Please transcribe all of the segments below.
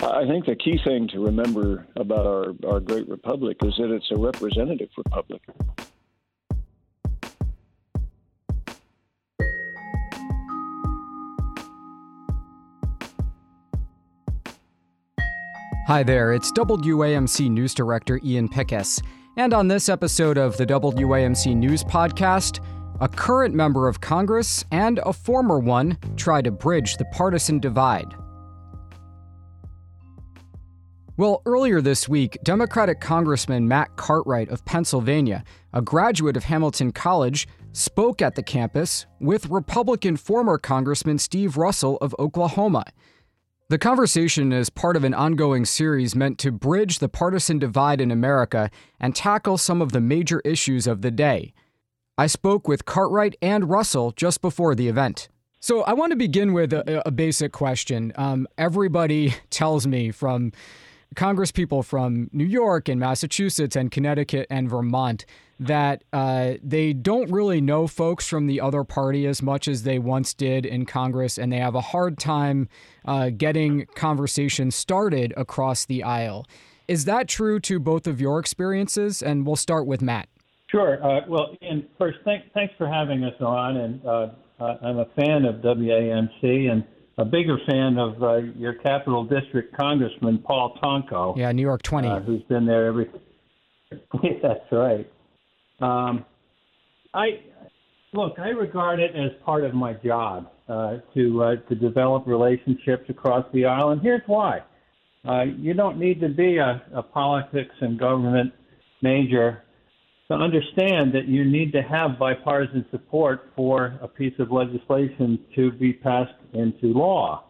I think the key thing to remember about our great republic is that it's a representative republic. Hi there, it's WAMC News Director Ian Pickus. And on this episode of the WAMC News Podcast, a current member of Congress and a former one try to bridge the partisan divide. Well, earlier this week, Democratic Congressman Matt Cartwright of Pennsylvania, a graduate of Hamilton College, spoke at the campus with Republican former Congressman Steve Russell of Oklahoma. The conversation is part of an ongoing series meant to bridge the partisan divide in America and tackle some of the major issues of the day. I spoke with Cartwright and Russell just before the event. So I want to begin with a basic question. Everybody tells me, from congresspeople from New York and Massachusetts and Connecticut and Vermont, that they don't really know folks from the other party as much as they once did in Congress, and they have a hard time getting conversations started across the aisle. Is that true to both of your experiences? And we'll start with Matt. Sure. Well, Ian, first, thanks for having us on. And I'm a fan of WAMC and a bigger fan of your Capital District Congressman, Paul Tonko. Yeah, New York 20. Who's been there every... That's right. I regard it as part of my job to develop relationships across the aisle, and here's why. You don't need to be a politics and government major to understand that you need to have bipartisan support for a piece of legislation to be passed into law.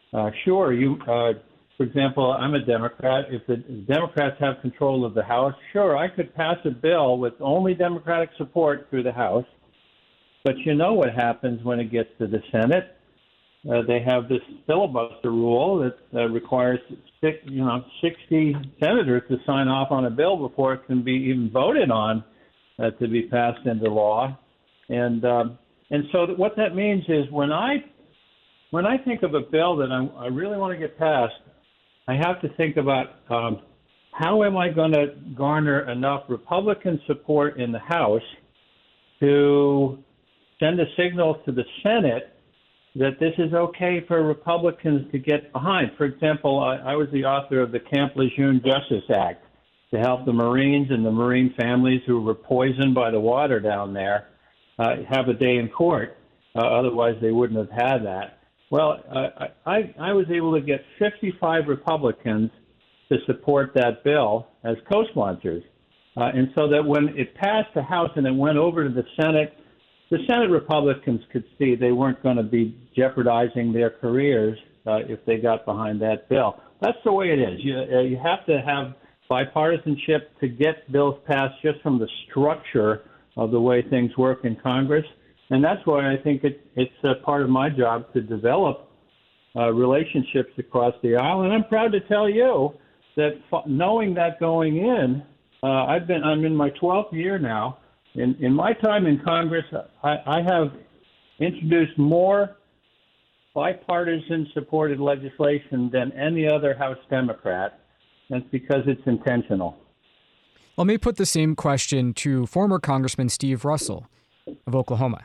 For example, I'm a Democrat. If the Democrats have control of the House, sure, I could pass a bill with only Democratic support through the House. But you know what happens when it gets to the Senate. They have this filibuster rule that requires 60 senators to sign off on a bill before it can be even voted on to be passed into law. And so what that means is when I think of a bill that I really want to get passed, I have to think about how am I going to garner enough Republican support in the House to send a signal to the Senate that this is okay for Republicans to get behind. For example, I was the author of the Camp Lejeune Justice Act to help the Marines and the Marine families who were poisoned by the water down there have a day in court. Otherwise, they wouldn't have had that. Well, I was able to get 55 Republicans to support that bill as co-sponsors. And so that when it passed the House and it went over to the Senate Republicans could see they weren't going to be jeopardizing their careers if they got behind that bill. That's the way it is. You have to have bipartisanship to get bills passed just from the structure of the way things work in Congress. And that's why I think it's a part of my job to develop relationships across the aisle. And I'm proud to tell you that knowing that going in, I'm in my 12th year now. In my time in Congress, I have introduced more bipartisan supported legislation than any other House Democrat. That's because it's intentional. Let me put the same question to former Congressman Steve Russell of Oklahoma.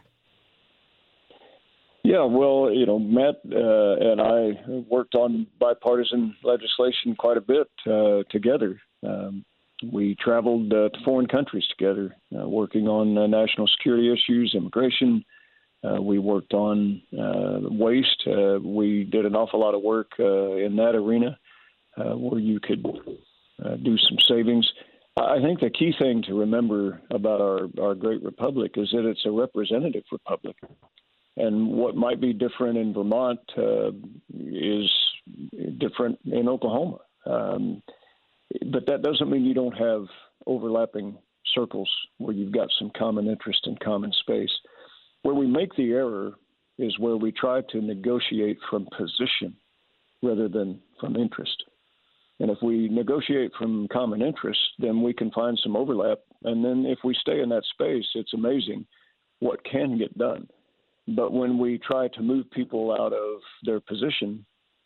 Yeah, well, Matt and I worked on bipartisan legislation quite a bit together. We traveled to foreign countries together, working on national security issues, immigration. We worked on waste. We did an awful lot of work in that arena where you could do some savings. I think the key thing to remember about our great republic is that it's a representative republic. And what might be different in Vermont is different in Oklahoma. But that doesn't mean you don't have overlapping circles where you've got some common interest and common space. Where we make the error is where we try to negotiate from position rather than from interest. And if we negotiate from common interest, then we can find some overlap. And then if we stay in that space, it's amazing what can get done. But when we try to move people out of their position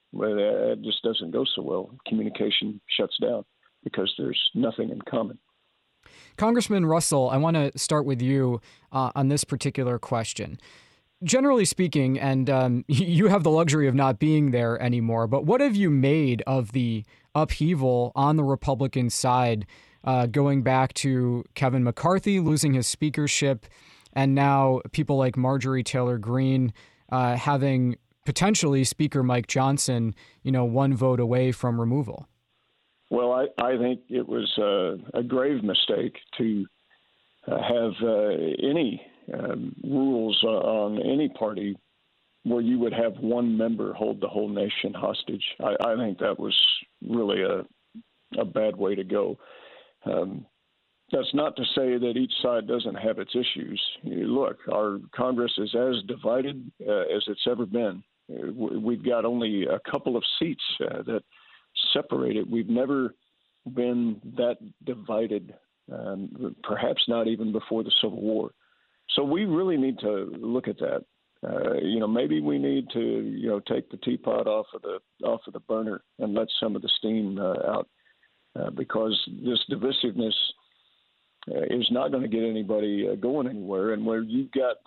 Well, it just doesn't go so well. Communication shuts down because there's nothing in common. Congressman Russell, I want to start with you on this particular question. Generally speaking, and you have the luxury of not being there anymore, but what have you made of the upheaval on the Republican side, going back to Kevin McCarthy losing his speakership, and now people like Marjorie Taylor Greene having potentially Speaker Mike Johnson, one vote away from removal? Well, I think it was a grave mistake to have any rules on any party where you would have one member hold the whole nation hostage. I think that was really a bad way to go. That's not to say that each side doesn't have its issues. Look, our Congress is as divided as it's ever been. We've got only a couple of seats that separate it. We've never been that divided, perhaps not even before the Civil War. So we really need to look at that. Maybe we need to, take the teapot off of the burner and let some of the steam out, because this divisiveness is not going to get anybody going anywhere. And where you've got,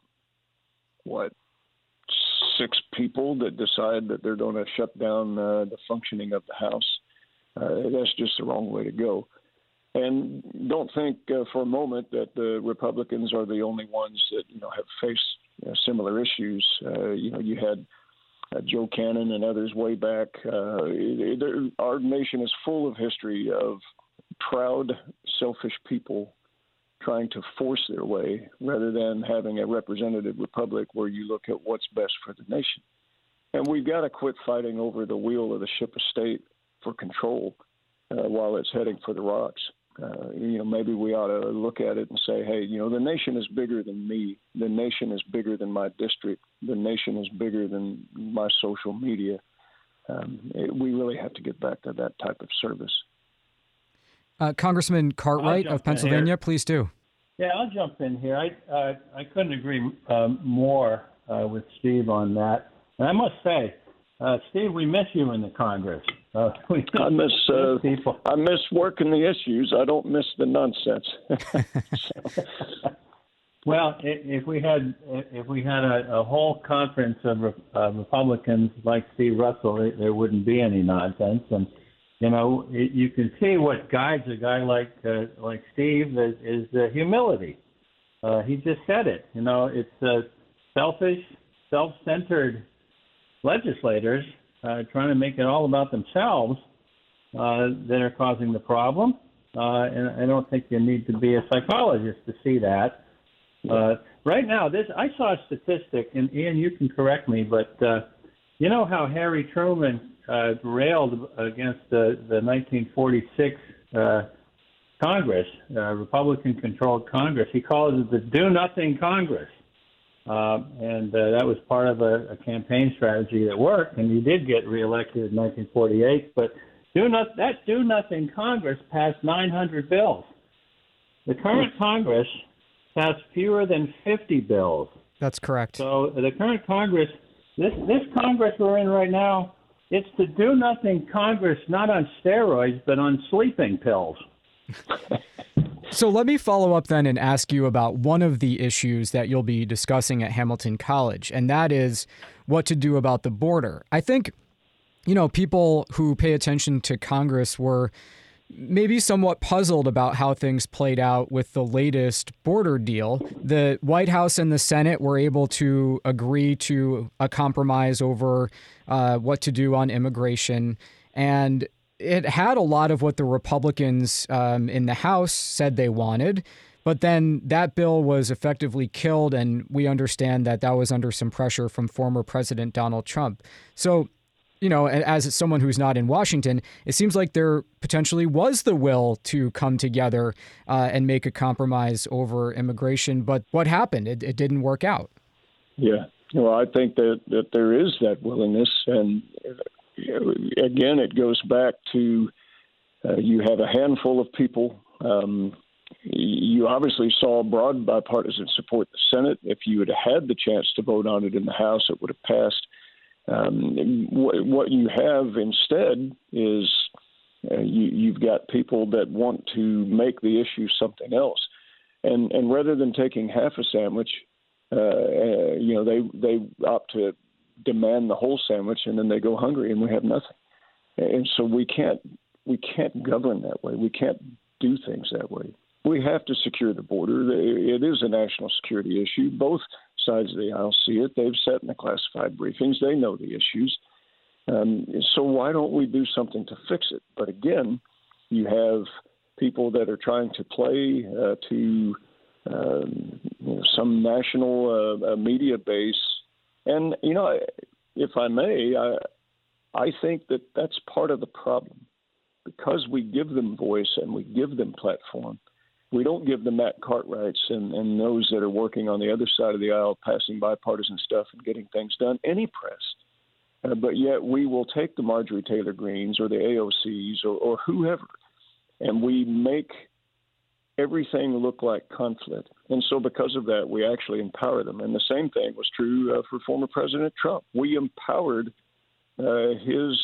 6 people that decide that they're going to shut down the functioning of the House, that's just the wrong way to go. And don't think for a moment that the Republicans are the only ones that have faced similar issues. You had Joe Cannon and others way back. Our nation is full of history of proud, selfish people trying to force their way rather than having a representative republic where you look at what's best for the nation. And we've got to quit fighting over the wheel of the ship of state for control while it's heading for the rocks. Maybe we ought to look at it and say, hey, the nation is bigger than me. The nation is bigger than my district. The nation is bigger than my social media. We really have to get back to that type of service. Congressman Cartwright of Pennsylvania, please do. Yeah, I'll jump in here. I couldn't agree more with Steve on that. And I must say, Steve, we miss you in the Congress. I miss working the issues. I don't miss the nonsense. Well, if we had a whole conference of Republicans like Steve Russell, there wouldn't be any nonsense. And you can see what guides a guy like Steve is humility. He just said it. It's selfish, self-centered legislators trying to make it all about themselves that are causing the problem. And I don't think you need to be a psychologist to see that. Right now, I saw a statistic, and Ian, you can correct me, but you know how Harry Truman railed against the 1946 Congress, Republican-controlled Congress. He called it the Do-Nothing Congress. And that was part of a campaign strategy that worked, and he did get reelected in 1948. But that Do-Nothing Congress passed 900 bills. The current Congress passed fewer than 50 bills. That's correct. So the current Congress, this Congress we're in right now, it's the Do-Nothing Congress, not on steroids, but on sleeping pills. So let me follow up then and ask you about one of the issues that you'll be discussing at Hamilton College, and that is what to do about the border. I think, people who pay attention to Congress were maybe somewhat puzzled about how things played out with the latest border deal. The White House and the Senate were able to agree to a compromise over what to do on immigration, and it had a lot of what the Republicans in the House said they wanted, but then that bill was effectively killed, and we understand that was under some pressure from former President Donald Trump. So, as someone who's not in Washington, it seems like there potentially was the will to come together and make a compromise over immigration, but what happened? It didn't work out. Yeah, well, I think that there is that willingness, and again, it goes back to you have a handful of people. You obviously saw broad bipartisan support in the Senate. If you had had the chance to vote on it in the House, it would have passed. What you have instead is you've got people that want to make the issue something else, and rather than taking half a sandwich, they opt to demand the whole sandwich, and then they go hungry, and we have nothing. And so we can't govern that way. We can't do things that way. We have to secure the border. It is a national security issue. Both sides of the aisle see it. They've sat in the classified briefings. They know the issues. So why don't we do something to fix it? But again, you have people that are trying to play to some national media base. And, if I may, I think that that's part of the problem. Because we give them voice and we give them platform, we don't give the Matt Cartwrights and those that are working on the other side of the aisle, passing bipartisan stuff and getting things done, any press. But yet we will take the Marjorie Taylor Greens or the AOCs or whoever, and we make everything look like conflict. And so because of that, we actually empower them. And the same thing was true for former President Trump. We empowered his,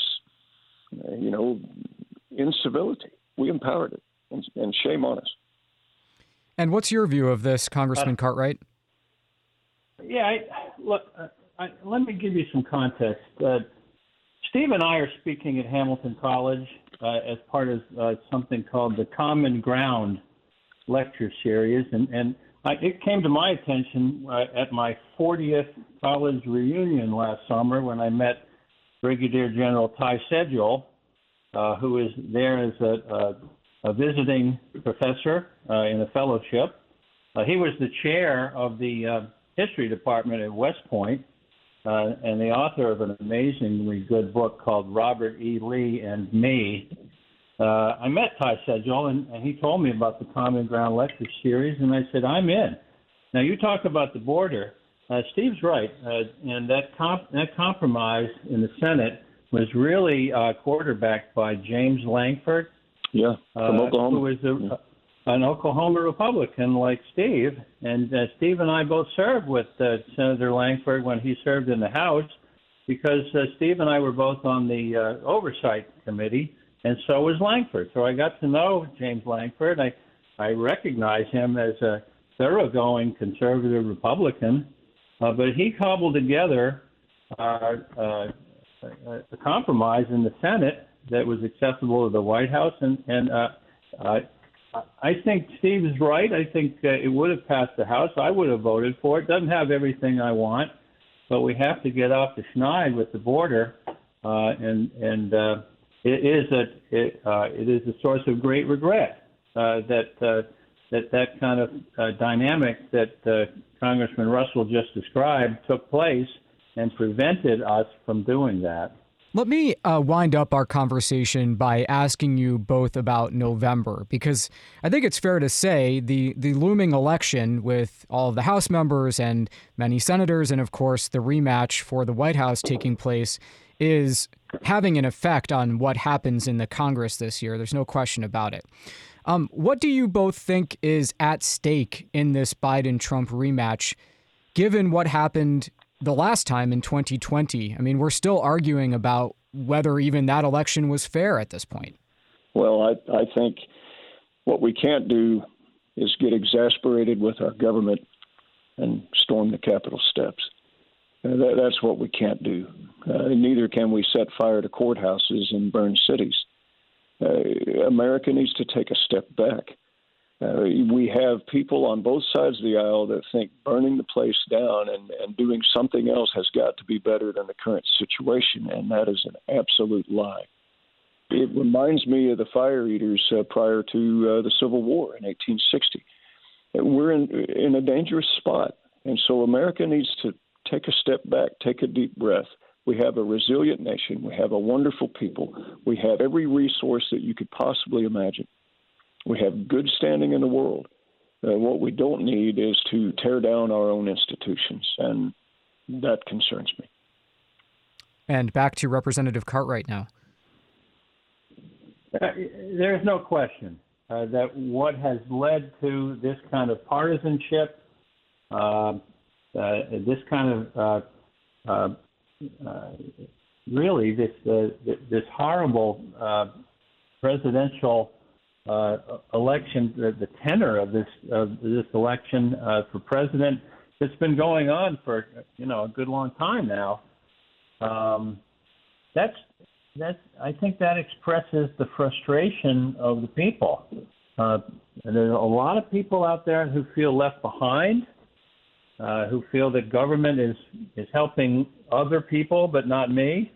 incivility. We empowered it, and shame on us. And what's your view of this, Congressman Cartwright? Yeah, let me give you some context. Steve and I are speaking at Hamilton College as part of something called the Common Ground lecture series, and it came to my attention at my 40th college reunion last summer when I met Brigadier General Ty Sedgwill, who is there as a visiting professor in a fellowship. He was the chair of the history department at West Point and the author of an amazingly good book called Robert E. Lee and Me. I met Ty Sedgwill, and he told me about the Common Ground lecture series, and I said, I'm in. Now, you talk about the border. Steve's right, and that compromise in the Senate was really quarterbacked by James Lankford, from Oklahoma, who is an Oklahoma Republican like Steve. And Steve and I both served with Senator Lankford when he served in the House, because Steve and I were both on the Oversight Committee, and so was Lankford. So I got to know James Lankford. I recognize him as a thoroughgoing conservative Republican, but he cobbled together a compromise in the Senate that was acceptable to the White House, and I think Steve is right. I think it would have passed the House. I would have voted for it. Doesn't have everything I want, but we have to get off the schneid with the border, and it is a source of great regret that kind of dynamic that Congressman Russell just described took place and prevented us from doing that. Let me wind up our conversation by asking you both about November, because I think it's fair to say the looming election with all of the House members and many senators, and of course the rematch for the White House taking place, is having an effect on what happens in the Congress this year. There's no question about it. What do you both think is at stake in this Biden-Trump rematch, given what happened the last time in 2020? I mean, we're still arguing about whether even that election was fair at this point. Well, I think what we can't do is get exasperated with our government and storm the Capitol steps. That's what we can't do. Neither can we set fire to courthouses and burn cities. America needs to take a step back. We have people on both sides of the aisle that think burning the place down and doing something else has got to be better than the current situation, and that is an absolute lie. It reminds me of the fire eaters prior to the Civil War in 1860. We're in a dangerous spot, and so America needs to take a step back, take a deep breath. We have a resilient nation. We have a wonderful people. We have every resource that you could possibly imagine. We have good standing in the world. What we don't need is to tear down our own institutions, and that concerns me. And back to Representative Cartwright now. There's no question that what has led to this kind of partisanship, this kind of really this horrible presidential election, the tenor of this election for president that's been going on for a good long time now. I think that expresses the frustration of the people. There's a lot of people out there who feel left behind, who feel that government is helping other people but not me.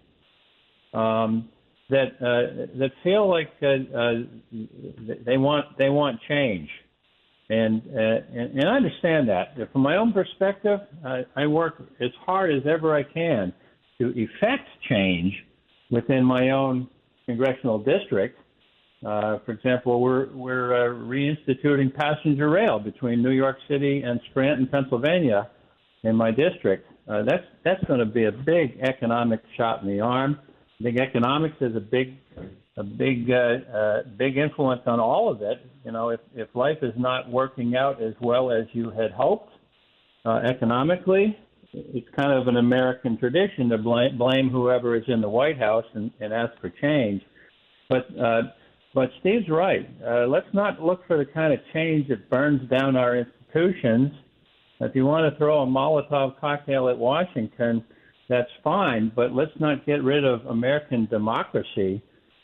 That feel like they want change, and I understand that. From my own perspective, I work as hard as ever I can to effect change within my own congressional district. For example, we're reinstituting passenger rail between New York City and Scranton, Pennsylvania, in my district. That's going to be a big economic shot in the arm. I think economics is a big influence on all of it. If life is not working out as well as you had hoped economically, it's kind of an American tradition to blame whoever is in the White House and ask for change. But Steve's right. Let's not look for the kind of change that burns down our institutions. If you want to throw a Molotov cocktail at Washington, that's fine, but let's not get rid of American democracy.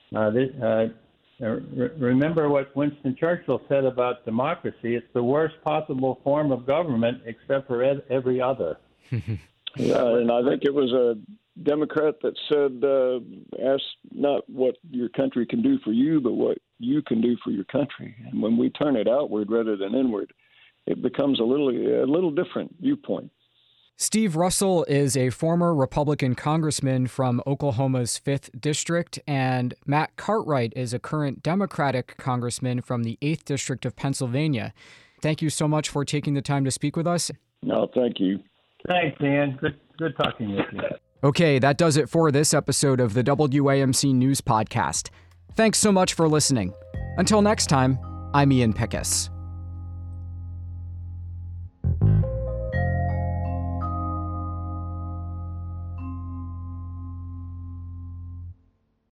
Remember what Winston Churchill said about democracy. It's the worst possible form of government except for every other. Yeah, and I think it was a Democrat that said, ask not what your country can do for you, but what you can do for your country. And when we turn it outward rather than inward, it becomes a little different viewpoint. Steve Russell is a former Republican congressman from Oklahoma's 5th District, and Matt Cartwright is a current Democratic congressman from the 8th District of Pennsylvania. Thank you so much for taking the time to speak with us. No, thank you. Thanks, Dan. Good talking with you. Okay, that does it for this episode of the WAMC News Podcast. Thanks so much for listening. Until next time, I'm Ian Pickus.